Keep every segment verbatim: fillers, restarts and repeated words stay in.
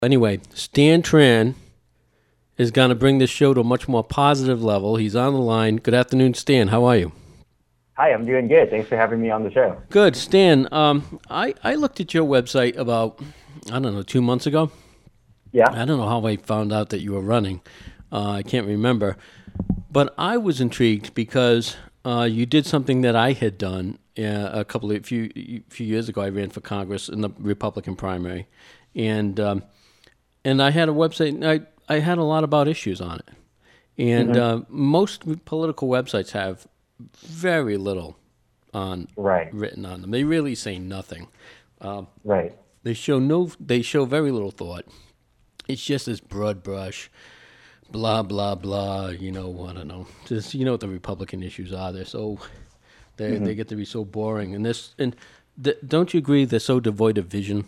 Anyway, Stan Tran is going to bring this show to a much more positive level. He's on the line. Good afternoon, Stan. How are you? Hi, I'm doing good. Thanks for having me on the show. Good. Stan, um, I, I looked at your website about, I don't know, two months ago. Yeah. I don't know how I found out that you were running. Uh, I can't remember. But I was intrigued because uh, you did something that I had done uh, a couple of few few years ago. I ran for Congress in the Republican primary, and um, and I had a website. And I I had a lot about issues on it, and mm-hmm. uh, most political websites have very little on right. written on them. They really say nothing. Um, right. They show no. They show very little thought. It's just this broad brush, blah blah blah. You know, I don't know. Just you know what the Republican issues are. They're so they mm-hmm. they get to be so boring. And this and th- don't you agree they're so devoid of vision?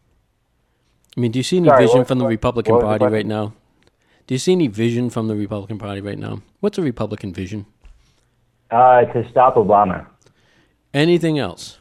I mean, do you see any Sorry, vision what, from the what, Republican what Party the right now? Do you see any vision from the Republican Party right now? What's a Republican vision? Uh, to stop Obama. Anything else?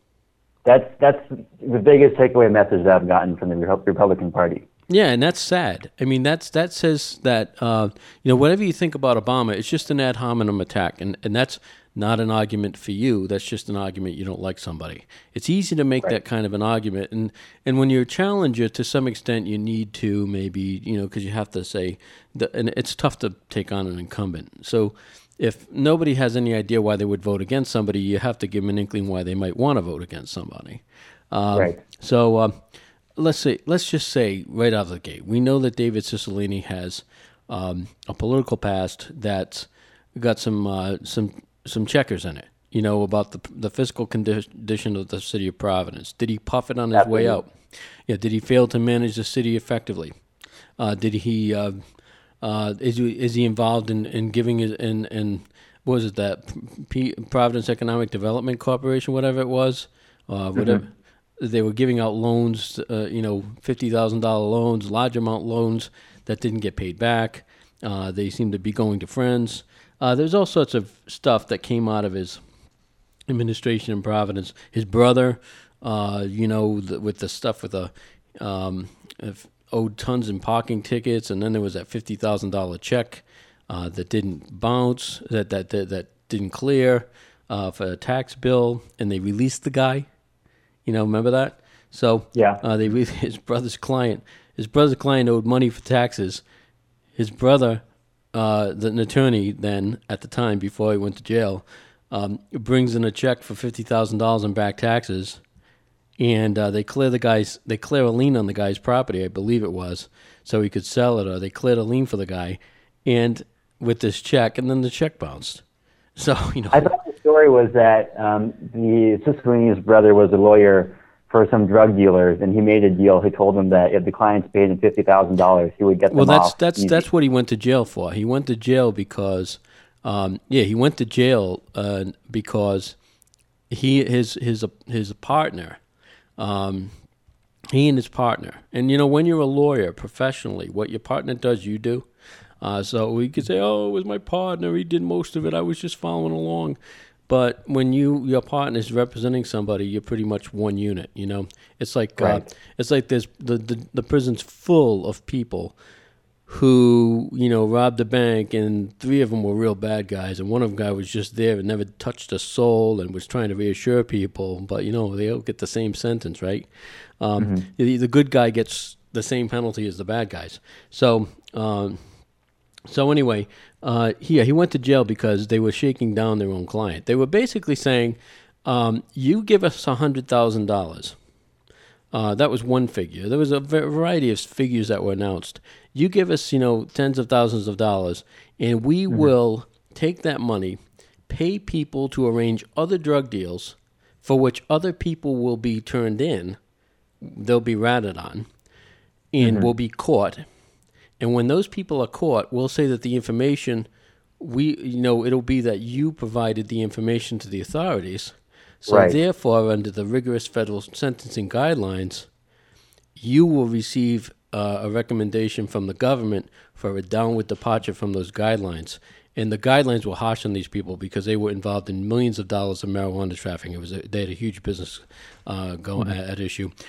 That's that's the biggest takeaway message that I've gotten from the Republican Party. Yeah, and that's sad. I mean, that's that says that uh, you know whatever you think about Obama, it's just an ad hominem attack, and and that's not an argument for you. That's just an argument you don't like somebody. It's easy to make right. that kind of an argument, and and when you're a challenger, to some extent, you need to maybe you know because you have to say, the, and it's tough to take on an incumbent. So if nobody has any idea why they would vote against somebody, you have to give them an inkling why they might want to vote against somebody. Um, right. So. Uh, Let's say, let's just say right out of the gate, we know that David Cicilline has um, a political past that's got some uh, some some checkers in it. You know about the the fiscal condition of the city of Providence. Did he puff it on his Absolutely. way out? Yeah. Did he fail to manage the city effectively? Uh, did he? Uh, uh, is he is he involved in, in giving his in in what was it that P- Providence Economic Development Corporation, whatever it was, uh, whatever. Mm-hmm. They were giving out loans, uh, you know, fifty thousand dollars loans, large amount loans that didn't get paid back. Uh, they seemed to be going to friends. Uh, there's all sorts of stuff that came out of his administration in Providence. His brother, uh, you know, the, with the stuff with the um, owed tons in parking tickets, and then there was that fifty thousand dollars check uh, that didn't bounce, that that that, that didn't clear uh, for a tax bill, and they released the guy. You know, remember that? So yeah, uh, they his brother's client, his brother's client owed money for taxes. His brother, uh, the an attorney then at the time before he went to jail, um, brings in a check for fifty thousand dollars in back taxes, and uh, they clear the guy's they clear a lien on the guy's property, I believe it was, so he could sell it, or they cleared a lien for the guy, and with this check, and then the check bounced. So you know. I thought the story was that um, the Cicilline's brother was a lawyer for some drug dealers, and he made a deal. He told them that if the clients paid him fifty thousand dollars, he would get them well, that's, off. that's easy. that's what he went to jail for. He went to jail because, um, yeah, he went to jail uh, because he his his his partner, um, he and his partner, and you know when you're a lawyer professionally, what your partner does, you do. Uh, so we could say, oh, it was my partner. He did most of it. I was just following along. But when you your partner is representing somebody, you're pretty much one unit. You know, it's like right. uh, it's like there's the, the the prison's full of people who you know robbed a bank, and three of them were real bad guys, and one of them guy was just there and never touched a soul and was trying to reassure people. But you know, they all get the same sentence, right? Um, mm-hmm. the, the good guy gets the same penalty as the bad guys. So. Um, So anyway, uh, yeah, he went to jail because they were shaking down their own client. They were basically saying, um, you give us one hundred thousand dollars. Uh, that was one figure. There was a variety of figures that were announced. You give us, you know, tens of thousands of dollars, and we mm-hmm. will take that money, pay people to arrange other drug deals for which other people will be turned in. They'll be ratted on and mm-hmm. will be caught. And when those people are caught, we'll say that the information, we, you know, it'll be that you provided the information to the authorities. So right. therefore, under the rigorous federal sentencing guidelines, you will receive uh, a recommendation from the government for a downward departure from those guidelines. And the guidelines were harsh on these people because they were involved in millions of dollars of marijuana trafficking. It was a, they had a huge business uh, going mm-hmm. at, at issue.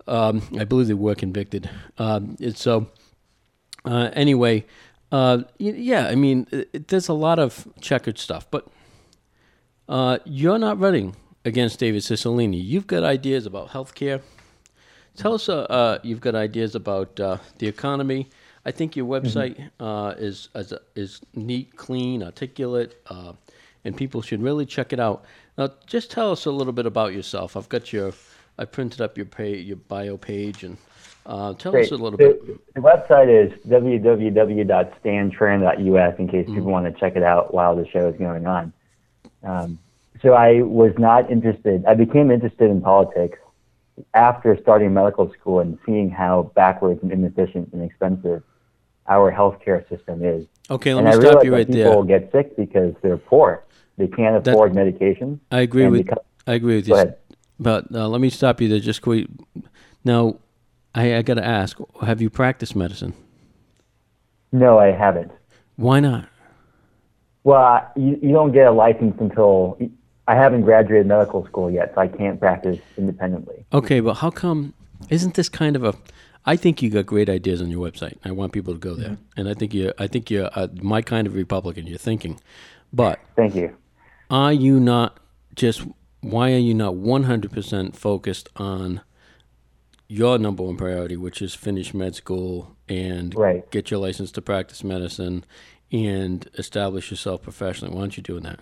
Um, I believe they were convicted. Um, it's so uh, anyway, uh, y- yeah, I mean, it, it- there's a lot of checkered stuff, but uh, you're not running against David Cicilline. You've got ideas about healthcare. Tell us, uh, uh, you've got ideas about uh, the economy. I think your website uh, is is, is neat, clean, articulate, uh, and people should really check it out. Now, just tell us a little bit about yourself. I've got your, I printed up your page, your bio page, and uh, tell Great. us a little the, bit. The website is w w w dot stand tran dot u s in case mm-hmm. people want to check it out while the show is going on. Um, so I was not interested. I became interested in politics after starting medical school and seeing how backwards and inefficient and expensive our healthcare system is. Okay, let and me I stop you that right people there. People get sick because they're poor. They can't afford that, medication. I agree with. Because, I agree with go you. Ahead. But uh, let me stop you there. Just quick. Now, I, I got to ask: have you practiced medicine? No, I haven't. Why not? Well, I, you, you don't get a license until I haven't graduated medical school yet, so I can't practice independently. Okay, but how come? Isn't this kind of a? I think you got great ideas on your website. I want people to go there, mm-hmm. and I think you. I think you're uh, my kind of Republican. You're thinking, but thank you. Are you not just? Why are you not one hundred percent focused on your number one priority, which is finish med school and right. get your license to practice medicine and establish yourself professionally? Why aren't you doing that?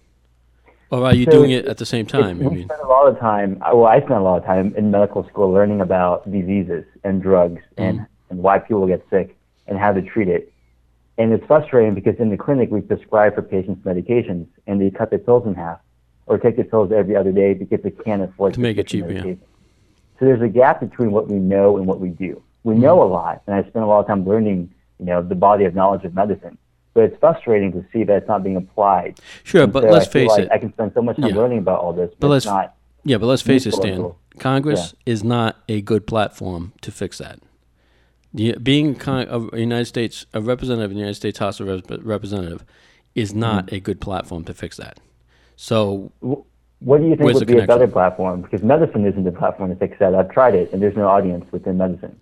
Or are you so doing it at the same time? We I mean, spend a lot of time, well, I spent a lot of time in medical school learning about diseases and drugs and, mm. and why people get sick and how to treat it. And it's frustrating because in the clinic we prescribe for patients medications and they cut their pills in half or take the pills every other day because they can't afford to make it cheaper. Yeah. So there's a gap between what we know and what we do. We mm. know a lot, and I spend a lot of time learning, you know, the body of knowledge of medicine. But it's frustrating to see that it's not being applied. Sure, and but so let's I feel face like it. I can spend so much time yeah. learning about all this, but, but let's, it's not. Yeah, but let's face it, Stan. Congress yeah. is not a good platform to fix that. The, being a United States, a representative in the United States House of Representatives is not mm-hmm. a good platform to fix that. So, what do you think would be connection? a better platform? Because medicine isn't the platform to fix that. I've tried it, and there's no audience within medicine.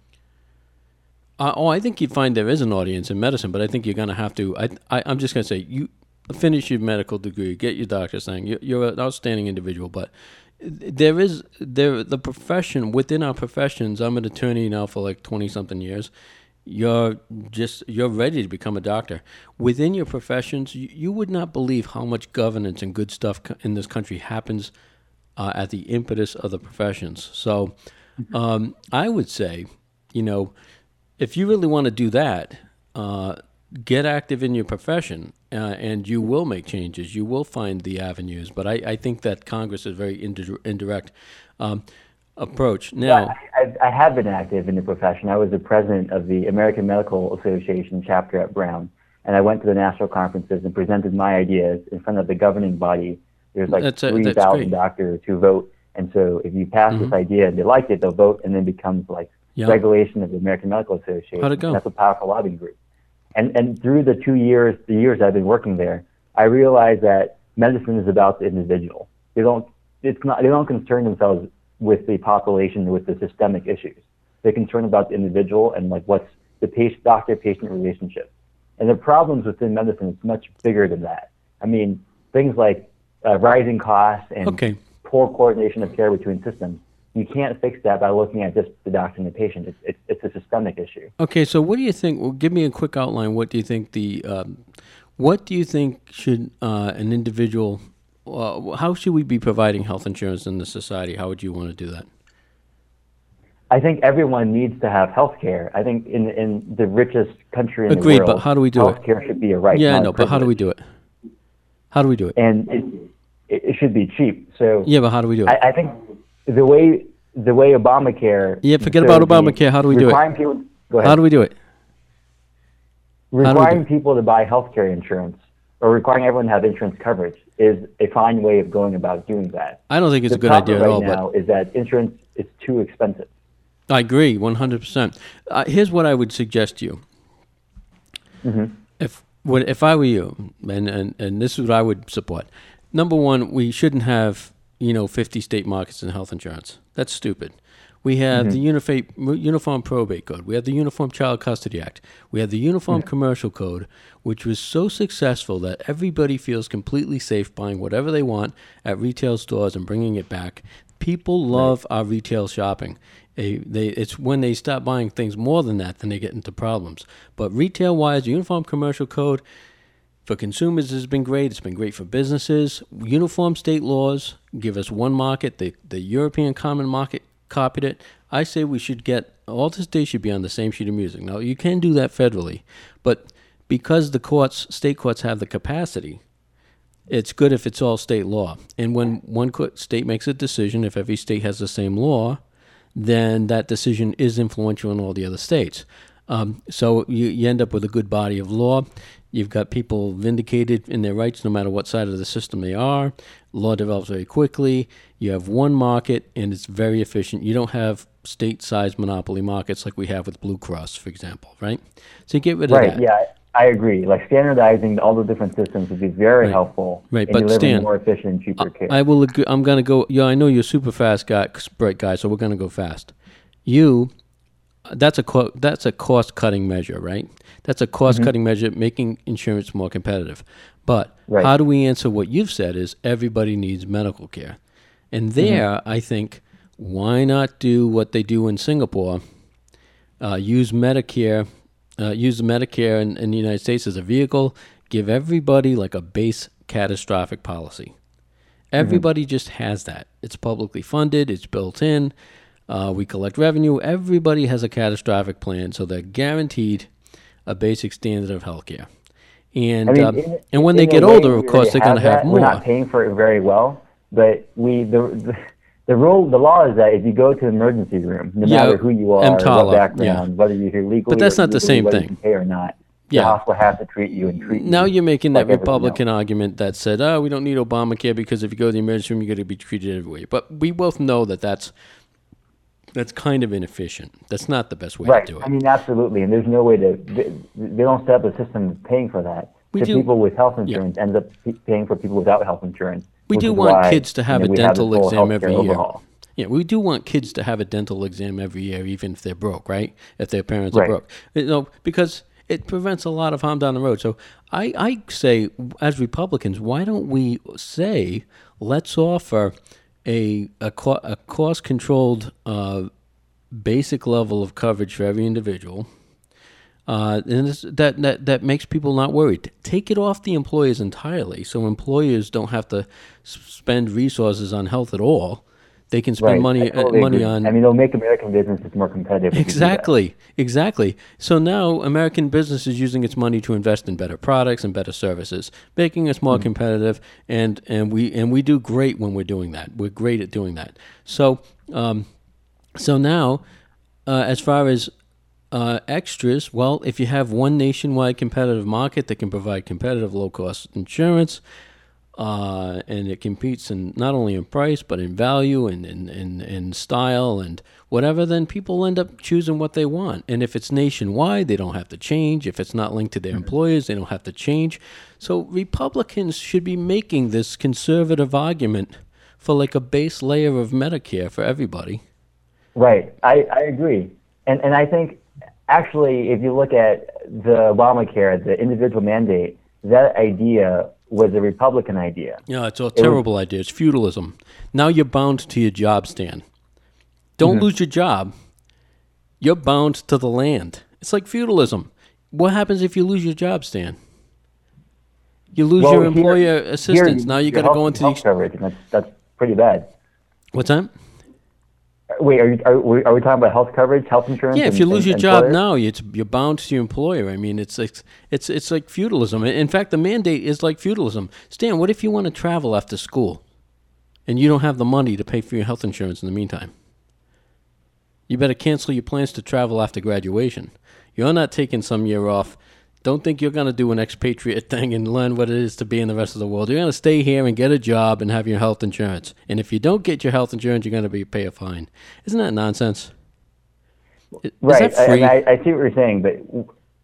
Uh, oh, I think you'd find there is an audience in medicine, but I think you're going to have to. I, I, I'm just going to say, you finish your medical degree, get your doctor's thing. You're, you're an outstanding individual, but there is there the profession within our professions. I'm an attorney now for like twenty something years. You're just you're ready to become a doctor. Within your professions, you, you would not believe how much governance and good stuff in this country happens uh, at the impetus of the professions. So, um, I would say, you know. If you really want to do that, uh, get active in your profession, uh, and you will make changes. You will find the avenues. But I, I think that Congress is a very indi- indirect um, approach. Now, yeah, I, I have been active in the profession. I was the president of the American Medical Association chapter at Brown, and I went to the national conferences and presented my ideas in front of the governing body. There's like three thousand doctors who vote, and so if you pass mm-hmm. this idea and they like it, they'll vote, and then it becomes like Yep. regulation of the American Medical Association. How'd it go? That's a powerful lobbying group. And and through the two years, the years I've been working there, I realized that medicine is about the individual. They don't. It's not. They don't concern themselves with the population, with the systemic issues. They're concerned about the individual and like what's the patient, doctor-patient relationship. And the problems within medicine is much bigger than that. I mean, things like uh, rising costs and okay. poor coordination of care between systems. You can't fix that by looking at just the doctor and the patient. It's, it's, it's a systemic issue. Okay, so what do you think? Well, give me a quick outline. What do you think the, um, what do you think should uh, an individual, uh, how should we be providing health insurance in the society? How would you want to do that? I think everyone needs to have health care. I think in in the richest country in Agreed, the world, but how do we do health it? care should be a right. Yeah, not no, a but how do we do it? How do we do it? And it, it, it should be cheap. So yeah, but how do we do it? I, I think the way the way Obamacare. Yeah, forget about Obamacare. How do we do it? People, go ahead. How do we do it? Requiring do do it? people to buy health care insurance or requiring everyone to have insurance coverage is a fine way of going about doing that. I don't think it's the a good idea right at all. Now but is that insurance is too expensive. I agree, one hundred percent. Uh, here's what I would suggest to you. Mm-hmm. If what if I were you, and, and, and this is what I would support. Number one, we shouldn't have, you know, fifty state markets in health insurance. That's stupid. We have Mhm. the Unifa- Uniform Probate Code. We have the Uniform Child Custody Act. We have the Uniform Mhm. Commercial Code, which was so successful that everybody feels completely safe buying whatever they want at retail stores and bringing it back. People love our retail shopping. They, they, it's when they stop buying things more than that, then they get into problems. But retail-wise, the Uniform Commercial Code for consumers has been great. It's been great for businesses. Uniform state laws give us one market. The, the European Common Market copied it. I say we should get, all the states should be on the same sheet of music. Now, you can do that federally, but because the courts, state courts have the capacity, it's good if it's all state law. And when one co- state makes a decision, if every state has the same law, then that decision is influential in all the other states. Um, so you, you end up with a good body of law. You've got people vindicated in their rights no matter what side of the system they are. Law develops very quickly. You have one market, and it's very efficient. You don't have state-sized monopoly markets like we have with Blue Cross, for example, right? So you get rid of Right, that. yeah, I agree. Like standardizing all the different systems would be very Right. helpful Right, in but delivering Stan, more efficient and cheaper care. I will agree. I'm going to go. Yeah, I know you're a super fast guy, bright guy, so we're going to go fast. You, that's a co- that's a cost cutting measure, right? That's a cost cutting mm-hmm. measure, making insurance more competitive. But right. how do we answer what you've said? Is everybody needs medical care, and there, mm-hmm. I think, why not do what they do in Singapore? Uh, use Medicare, uh, use Medicare in, in the United States as a vehicle. Give everybody like a base catastrophic policy. Everybody mm-hmm. just has that. It's publicly funded. It's built in. Uh, we collect revenue. Everybody has a catastrophic plan, so they're guaranteed a basic standard of health care. And I mean, um, in, and when in they get older, of course, they're going to have more. We're not paying for it very well, but we the the, the rule, the law is that if you go to the emergency room, no yeah, matter who you are, EMTALA, what background, yeah. whether you're here legally, but that's or not the same whether thing. You can pay or not. Yeah. The hospital has to treat you and treat you. Now you're making like that Republican else. argument that said, oh, we don't need Obamacare because if you go to the emergency room, you're going to be treated everywhere. But we both know that that's that's kind of inefficient. That's not the best way right. to do it. I mean, absolutely. And there's no way to, they, they don't set up a system paying for that. We so do, people with health insurance yeah. ends up paying for people without health insurance. We do want why, kids to have you know, a dental have exam every year. Overhaul. Yeah, we do want kids to have a dental exam every year, even if they're broke, right? If their parents right. are broke. You know, because it prevents a lot of harm down the road. So I, I say, as Republicans, why don't we say, let's offer a a, co- a cost-controlled uh, basic level of coverage for every individual, uh, and this, that, that that makes people not worried. Take it off the employers entirely, so employers don't have to spend resources on health at all. They can spend right. money totally uh, money agree. on. I mean, they'll make American businesses more competitive. Exactly, exactly. So now American business is using its money to invest in better products and better services, making us more mm-hmm. competitive. And, and we and we do great when we're doing that. We're great at doing that. So um, so now, uh, as far as uh, extras, well, if you have one nationwide competitive market that can provide competitive low-cost insurance. Uh, and it competes in not only in price but in value and in, in, in style and whatever, then people end up choosing what they want. And if it's nationwide, they don't have to change. If it's not linked to their employers, they don't have to change. So Republicans should be making this conservative argument for like a base layer of Medicare for everybody. Right. I, I agree. And and I think actually if you look at the Obamacare, the individual mandate, that idea was a Republican idea. Yeah, it's a terrible it was, idea. It's feudalism. Now you're bound to your job, Stan. Don't mm-hmm. lose your job. You're bound to the land. It's like feudalism. What happens if you lose your job, Stan? You lose well, your employer here, assistance. Here, now you got to go into health the coverage. That's, that's pretty bad. What's that? Wait, are, you, are, we, are we talking about health coverage, health insurance? Yeah, if and, you lose and, your job employer? now, it's, you're bound to your employer. I mean, it's like, it's it's like feudalism. In fact, the mandate is like feudalism. Stan, what if you want to travel after school and you don't have the money to pay for your health insurance in the meantime? You better cancel your plans to travel after graduation. You're not taking some year off. Don't think you're going to do an expatriate thing and learn what it is to be in the rest of the world. You're going to stay here and get a job and have your health insurance. And if you don't get your health insurance, you're going to be pay a fine. Isn't that nonsense? Is right. that free? I, I, I see what you're saying, but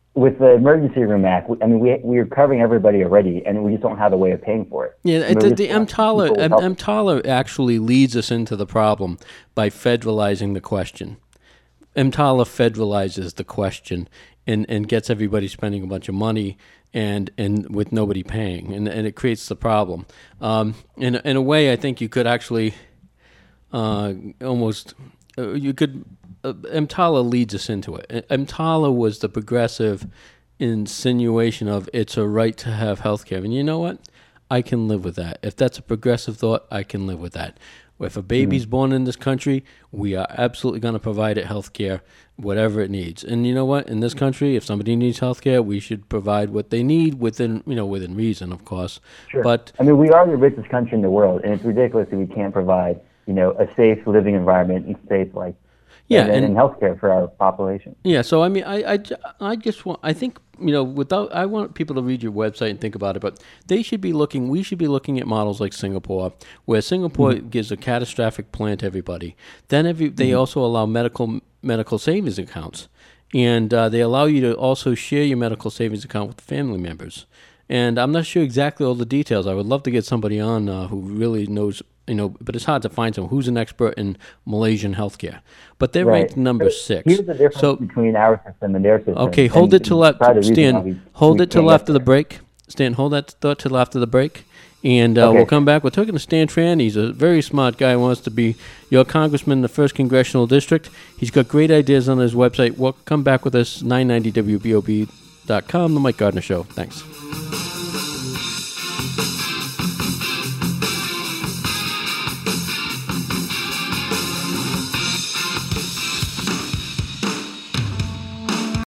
with the Emergency Room Act, I mean, we we're covering everybody already, and we just don't have a way of paying for it. Yeah, I mean, the, the EMTALA, EMTALA actually leads us into the problem by federalizing the question. EMTALA federalizes the question and, and gets everybody spending a bunch of money and and with nobody paying, and and it creates the problem. Um, in in a way, I think you could actually uh, almost uh, you could. Uh, EMTALA leads us into it. EMTALA was the progressive insinuation of it's a right to have health care. And you know what? I can live with that. If that's a progressive thought, I can live with that. If a baby's mm-hmm. born in this country, we are absolutely going to provide it health care, whatever it needs. And you know what? In this country, if somebody needs health care, we should provide what they need within, you know, within reason, of course. Sure. But I mean, we are the richest country in the world, and it's ridiculous that we can't provide, you know, a safe living environment in states like Yeah, and, and, and healthcare for our population. Yeah, so I mean, I, I, I just want, I think, you know, without, I want people to read your website and think about it, but they should be looking, we should be looking at models like Singapore, where Singapore mm-hmm. gives a catastrophic plan to everybody. Then every, they mm-hmm. also allow medical medical savings accounts, and uh, they allow you to also share your medical savings account with family members. And I'm not sure exactly all the details. I would love to get somebody on uh, who really knows, you know, but it's hard to find someone who's an expert in Malaysian healthcare. But they're right. ranked number six. Here's the difference so, between our system and their system. Okay, hold and, it till after, Stan, hold it till after the break. Stan, hold that thought till after the break. And uh, okay. we'll come back. We're talking to Stan Tran. He's a very smart guy. He wants to be your congressman in the first Congressional District. He's got great ideas on his website. We'll come back with us, nine ninety W B O B dot com, The Mike Gardner Show. Thanks.